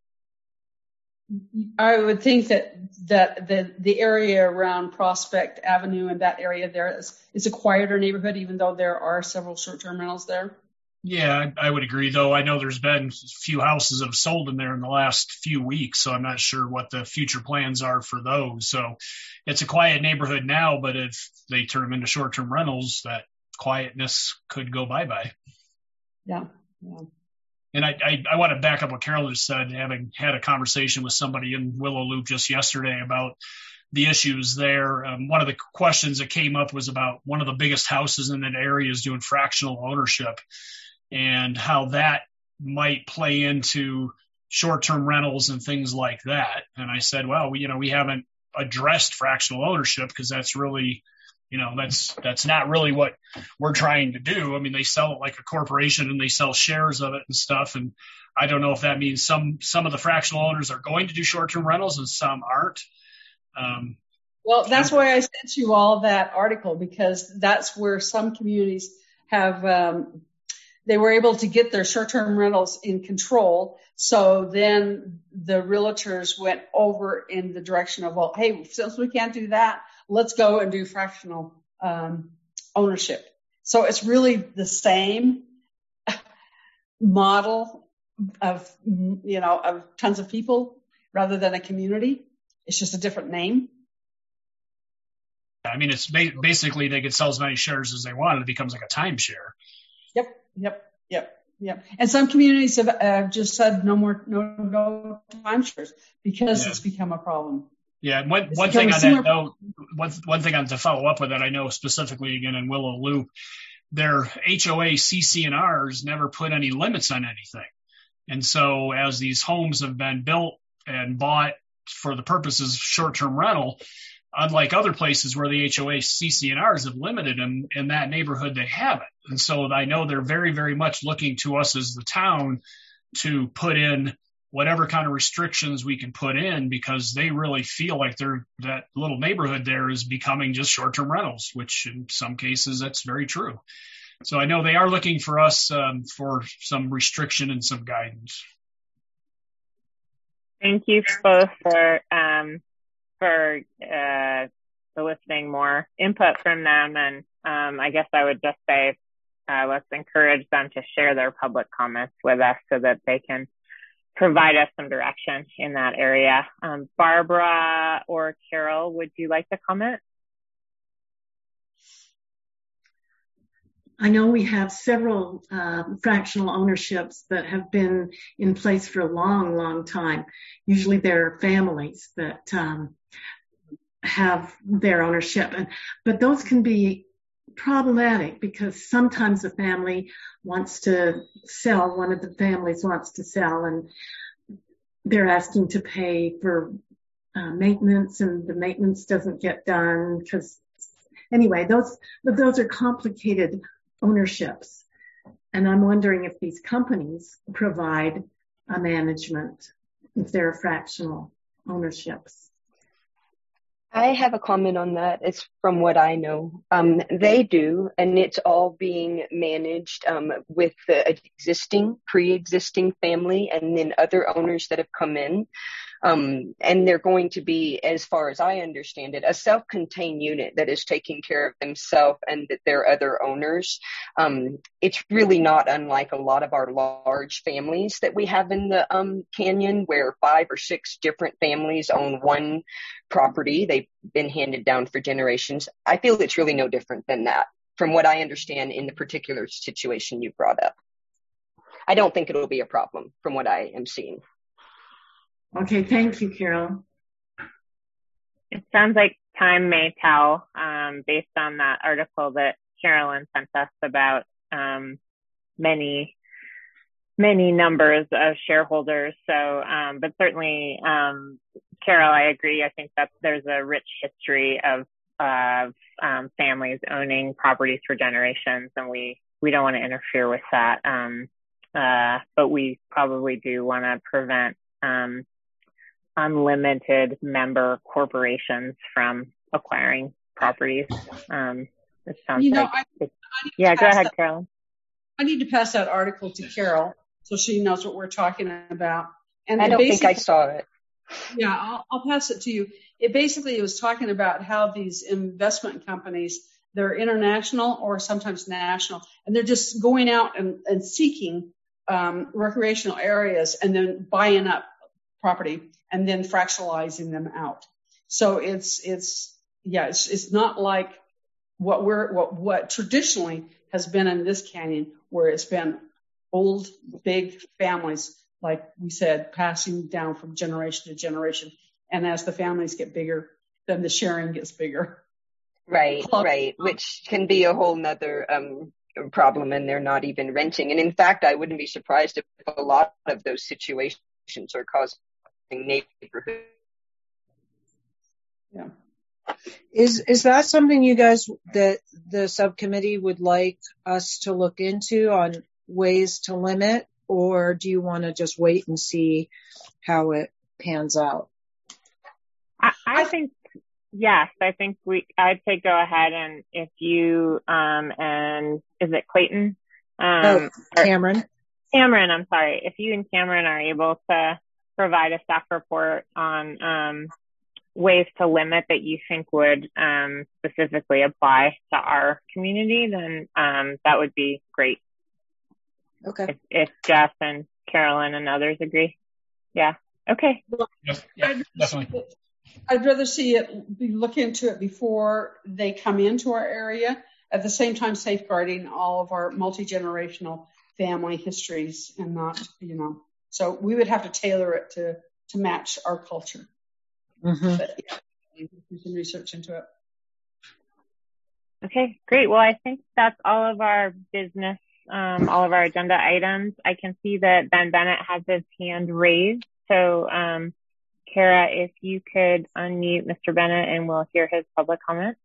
I would think that the area around Prospect Avenue and that area there is a quieter neighborhood, even though there are several short-term rentals there. Yeah, I would agree, though. I know there's been a few houses that have sold in there in the last few weeks, so I'm not sure what the future plans are for those. So it's a quiet neighborhood now, but if they turn them into short-term rentals, that quietness could go bye-bye. Yeah. And I want to back up what Carol just said, having had a conversation with somebody in Willow Loop just yesterday about the issues there. One of the questions that came up was about one of the biggest houses in that area is doing fractional ownership and how that might play into short-term rentals and things like that. And I said, well, we haven't addressed fractional ownership because that's really, that's not really what we're trying to do. I mean, they sell it like a corporation and they sell shares of it and stuff. And I don't know if that means some of the fractional owners are going to do short-term rentals and some aren't. Well, that's why I sent you all that article, because that's where some communities have, they were able to get their short-term rentals in control. So then the realtors went over in the direction of, well, hey, since we can't do that, let's go and do fractional ownership. So it's really the same model of tons of people rather than a community. It's just a different name. I mean, it's basically they could sell as many shares as they want, and it becomes like a timeshare. Yep. And some communities have just said no timeshares because it's become a problem. Yeah. One thing on that note, one thing on to follow up with that, I know specifically again in Willow Loop, their HOA CC&Rs never put any limits on anything. And so as these homes have been built and bought for the purposes of short-term rental, unlike other places where the HOA CC&Rs have limited them, in that neighborhood they haven't. And so I know they're very, very much looking to us as the town to put in whatever kind of restrictions we can put in, because they really feel like that little neighborhood there is becoming just short-term rentals, which in some cases that's very true. So I know they are looking for us for some restriction and some guidance. Thank you both for soliciting more input from them. And I guess I would just say, let's encourage them to share their public comments with us so that they can provide us some direction in that area. Barbara or Carol, would you like to comment? I know we have several fractional ownerships that have been in place for a long, long time. Usually they're families that have their ownership, but those can be problematic because sometimes a family wants to sell, one of the families wants to sell, and they're asking to pay for maintenance, and the maintenance doesn't get done because, anyway, those are complicated ownerships. And I'm wondering if these companies provide a management, if they're fractional ownerships. I have a comment on that. It's from what I know. They do, and it's all being managed with the pre-existing family and then other owners that have come in. And they're going to be, as far as I understand it, a self-contained unit that is taking care of themselves and their other owners. It's really not unlike a lot of our large families that we have in the canyon, where 5 or 6 different families own one property. They've been handed down for generations. I feel it's really no different than that, from what I understand in the particular situation you brought up. I don't think it'll be a problem from what I am seeing. Okay, thank you, Carol. It sounds like time may tell, based on that article that Carolyn sent us about many numbers of shareholders. So, but certainly, Carol, I agree. I think that there's a rich history of families owning properties for generations, and we don't want to interfere with that. But we probably do want to prevent unlimited member corporations from acquiring properties. It sounds yeah, go ahead, Carolyn. I need to pass that article to Carol so she knows what we're talking about. And I don't think I saw it. Yeah, I'll pass it to you. It was talking about how these investment companies, they're international or sometimes national, and they're just going out and seeking recreational areas and then buying up property and then fractionalizing them out. So it's not like what traditionally has been in this canyon, where it's been old, big families, like we said, passing down from generation to generation. And as the families get bigger, then the sharing gets bigger. Right, which can be a whole nother problem, and they're not even renting. And in fact, I wouldn't be surprised if a lot of those situations are causing neighborhood. Yeah. Is that something you guys, that the subcommittee would like us to look into on ways to limit, or do you want to just wait and see how it pans out? I think, yes, I'd say go ahead, and if you, and is it Clayton? Cameron. Cameron, I'm sorry. If you and Cameron are able to provide a staff report on ways to limit that you think would specifically apply to our community, then that would be great. Okay. If Jeff and Carolyn and others agree. Yeah. Okay. Yeah, definitely. I'd rather see look into it before they come into our area, at the same time safeguarding all of our multi-generational family histories, and not, so we would have to tailor it to match our culture. Mm-hmm. But yeah, we can research into it. Okay, great. Well, I think that's all of our business, all of our agenda items. I can see that Ben Bennett has his hand raised. So, Kara, if you could unmute Mr. Bennett and we'll hear his public comment.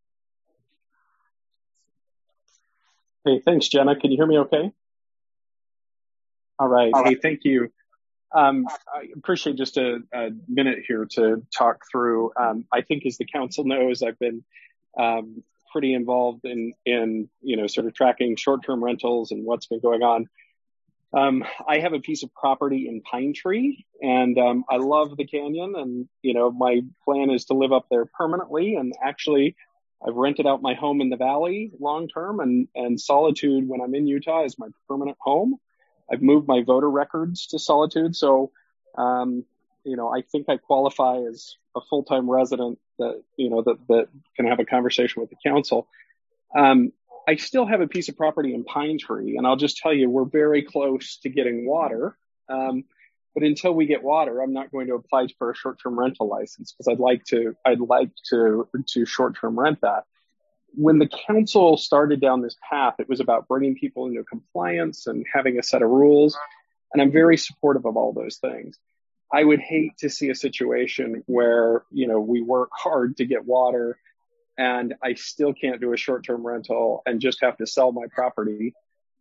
Hey, thanks, Jenna. Can you hear me okay? All right. Hey, thank you. I appreciate just a minute here to talk through. I think, as the council knows, I've been pretty involved in sort of tracking short-term rentals and what's been going on. I have a piece of property in Pine Tree, and I love the canyon, and my plan is to live up there permanently. And actually, I've rented out my home in the valley long term, and Solitude, when I'm in Utah, is my permanent home. I've moved my voter records to Solitude, so I think I qualify as a full-time resident that can have a conversation with the council. I still have a piece of property in Pine Tree, and I'll just tell you, we're very close to getting water. But until we get water, I'm not going to apply for a short-term rental license, because I'd like to short-term rent that. When the council started down this path, it was about bringing people into compliance and having a set of rules. And I'm very supportive of all those things. I would hate to see a situation where, we work hard to get water and I still can't do a short-term rental and just have to sell my property,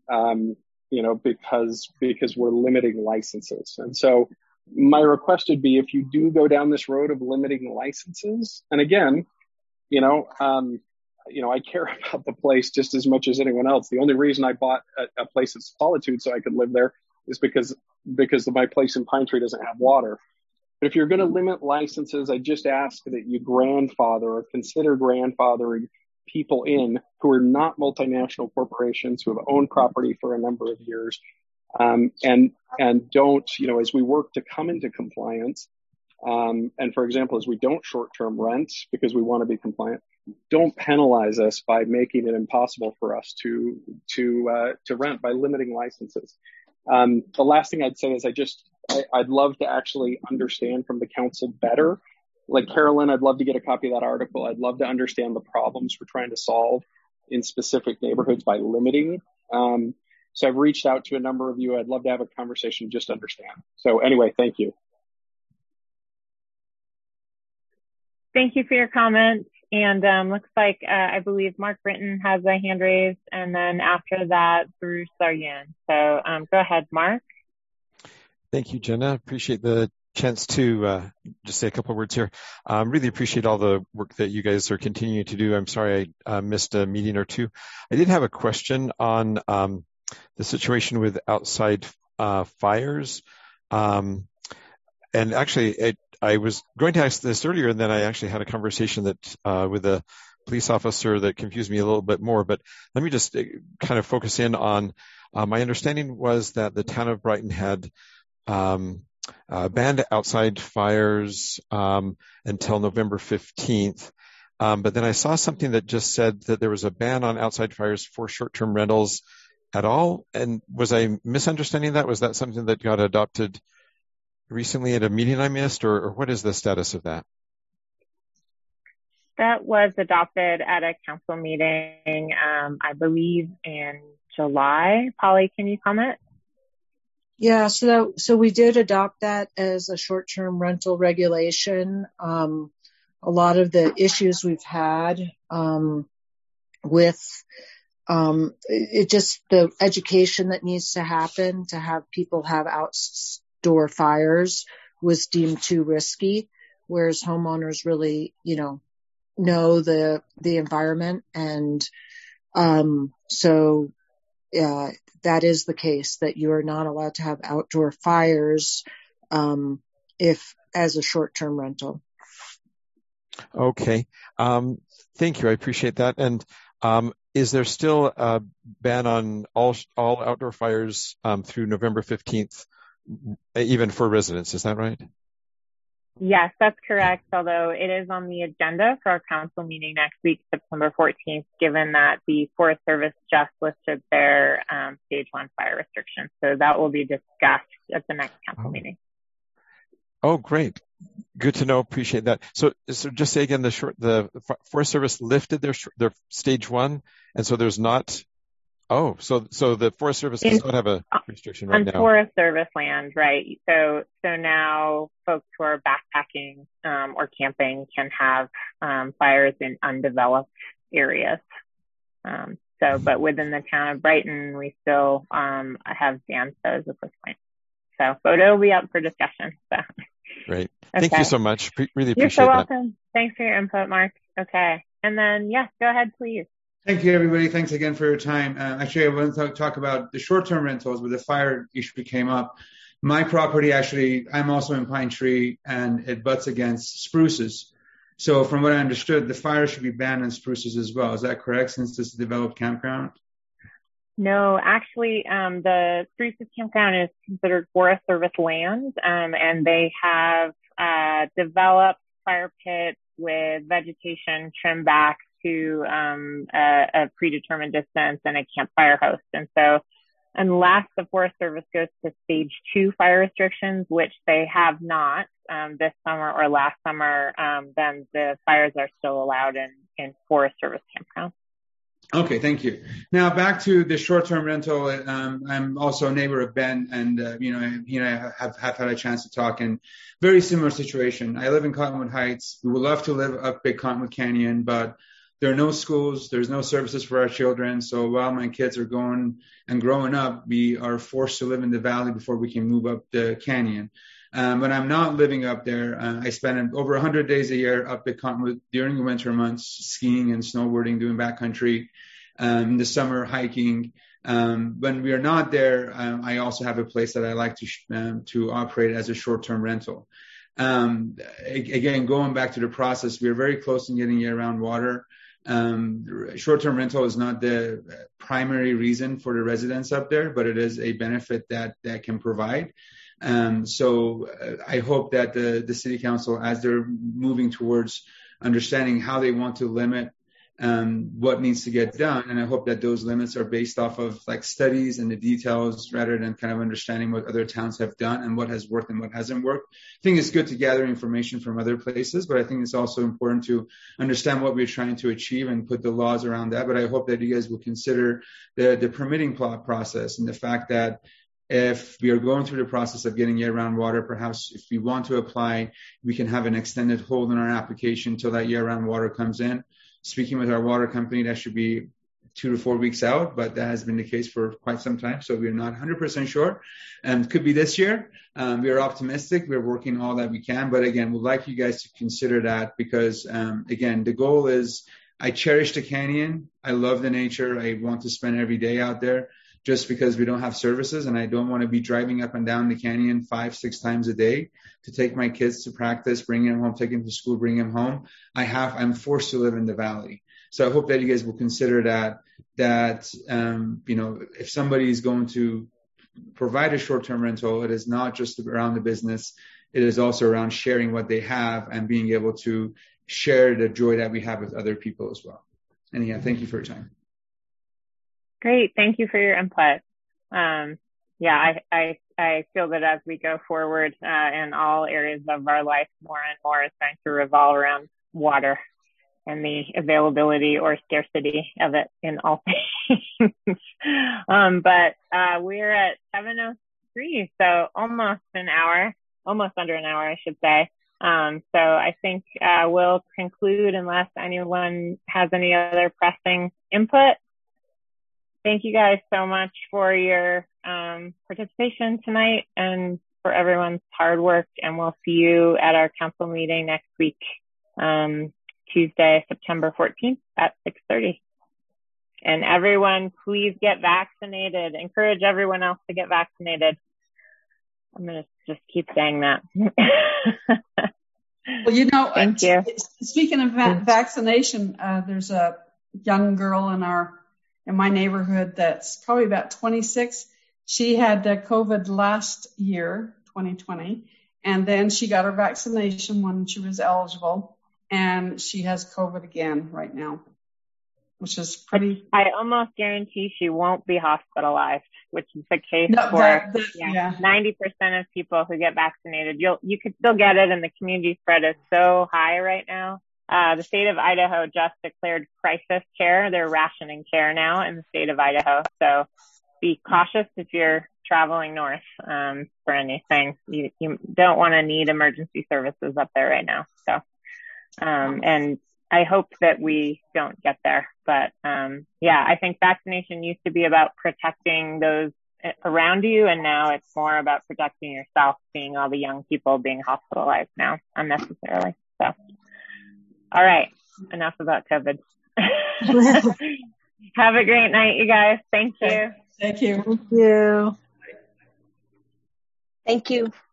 because we're limiting licenses. And so my request would be, if you do go down this road of limiting licenses, and again, I care about the place just as much as anyone else. The only reason I bought a place of Solitude so I could live there is because my place in Pine Tree doesn't have water. But if you're going to limit licenses, I just ask that you grandfather or consider grandfathering people in who are not multinational corporations who have owned property for a number of years, and don't, as we work to come into compliance, and for example, as we don't short-term rent because we want to be compliant, don't penalize us by making it impossible for us to rent by limiting licenses. The last thing I'd say is I'd love to actually understand from the council better. Like Carolyn, I'd love to get a copy of that article. I'd love to understand the problems we're trying to solve in specific neighborhoods by limiting. So I've reached out to a number of you. I'd love to have a conversation, just to understand. So anyway, thank you. Thank you for your comments. And looks like I believe Mark Britton has a hand raised, and then after that, Bruce Aryan. So go ahead, Mark. Thank you, Jenna. Appreciate the chance to just say a couple of words here. Really appreciate all the work that you guys are continuing to do. I'm sorry I missed a meeting or two. I did have a question on the situation with outside fires. And actually, I was going to ask this earlier, and then I actually had a conversation that with a police officer that confused me a little bit more. But let me just kind of focus in on my understanding was that the town of Brighton had banned outside fires until November 15th. But then I saw something that just said that there was a ban on outside fires for short-term rentals at all. And was I misunderstanding that? Was that something that got adopted recently at a meeting I missed, or what is the status of that? That was adopted at a council meeting, I believe in July. Polly, can you comment? Yeah, so we did adopt that as a short-term rental regulation. A lot of the issues we've had with it just the education that needs to happen to have people have outdoor fires was deemed too risky, whereas homeowners really, know the environment. And so that is the case, that you are not allowed to have outdoor fires if as a short-term rental. Okay. Thank you. I appreciate that. And is there still a ban on all outdoor fires through November 15th, even for residents? Is that right? Yes, that's correct. Although it is on the agenda for our council meeting next week, September 14th, given that the Forest Service just listed their stage 1 fire restrictions. So that will be discussed at the next council meeting. Oh, great. Good to know. Appreciate that. So just say again, the Forest Service lifted their stage 1, and so there's not. Oh, so the Forest Service does not have a restriction right now. On Forest Service land, right? So now folks who are backpacking or camping can have fires in undeveloped areas. But within the town of Brighton, we still have banned those at this point. But it'll be up for discussion. So. Great. Okay. Thank you so much. Really appreciate that. You're so welcome. Thanks for your input, Mark. Okay. And then, yes, go ahead, please. Thank you, everybody. Thanks again for your time. Actually, I want to talk about the short-term rentals where the fire issue came up. My property, actually, I'm also in Pine Tree, and it butts against spruces. So from what I understood, the fire should be banned on spruces as well. Is that correct, since this is a developed campground? No, actually, the Spruces Campground is considered Forest Service land, and they have developed fire pits with vegetation trimmed back to a predetermined distance and a campfire host. And so unless the Forest Service goes to stage 2 fire restrictions, which they have not this summer or last summer, then the fires are still allowed in Forest Service campgrounds. Okay, thank you. Now back to the short-term rental. I'm also a neighbor of Ben, and he and I have had a chance to talk. And very similar situation. I live in Cottonwood Heights. We would love to live up Big Cottonwood Canyon, but there are no schools. There's no services for our children. So while my kids are going and growing up, we are forced to live in the valley before we can move up the canyon. When I'm not living up there, I spend over 100 days a year up at Cottonwood during the winter months, skiing and snowboarding, doing backcountry, in the summer hiking. When we are not there, I also have a place that I like to operate as a short-term rental. Again, going back to the process, we are very close to getting year-round water. Short-term rental is not the primary reason for the residents up there, but it is a benefit that can provide. So I hope that the city council, as they're moving towards understanding how they want to limit what needs to get done, and I hope that those limits are based off of like studies and the details rather than kind of understanding what other towns have done and what has worked and what hasn't worked. I think it's good to gather information from other places, but I think it's also important to understand what we're trying to achieve and put the laws around that. But I hope that you guys will consider the permitting process and the fact that if we are going through the process of getting year-round water, perhaps if we want to apply, we can have an extended hold on our application until that year-round water comes in. Speaking with our water company, that should be 2 to 4 weeks out, but that has been the case for quite some time. So we're not 100% sure. Could be this year. We are optimistic. We're working all that we can. But again, we'd like you guys to consider that because, again, the goal is I cherish the canyon. I love the nature. I want to spend every day out there. Just because we don't have services, and I don't want to be driving up and down the canyon 5-6 times a day to take my kids to practice, bring them home, take them to school, bring them home. I'm forced to live in the valley. So I hope that you guys will consider that if somebody is going to provide a short-term rental, it is not just around the business. It is also around sharing what they have and being able to share the joy that we have with other people as well. And again, thank you for your time. Great. Thank you for your input. I feel that as we go forward in all areas of our life, more and more is going to revolve around water and the availability or scarcity of it in all things. But we're at 7:03, so almost under an hour, I should say. So I think we'll conclude unless anyone has any other pressing input. Thank you guys so much for your participation tonight and for everyone's hard work. And we'll see you at our council meeting next week, Tuesday, September 14th at 6:30. And everyone, please get vaccinated. Encourage everyone else to get vaccinated. I'm going to just keep saying that. Well, thank you. Speaking of vaccination, there's a young girl in my neighborhood that's probably about 26. She had COVID last year, 2020, and then she got her vaccination when she was eligible, and she has COVID again right now, which is pretty... I almost guarantee she won't be hospitalized, which is the case for 90% of people who get vaccinated. You could still get it, and the community spread is so high right now. The state of Idaho just declared crisis care. They're rationing care now in the state of Idaho. So be cautious if you're traveling north for anything. You don't want to need emergency services up there right now. So, and I hope that we don't get there. But I think vaccination used to be about protecting those around you, and now it's more about protecting yourself, seeing all the young people being hospitalized now unnecessarily. So. All right. Enough about COVID. Have a great night, you guys. Thank you. Thank you. Thank you. Thank you.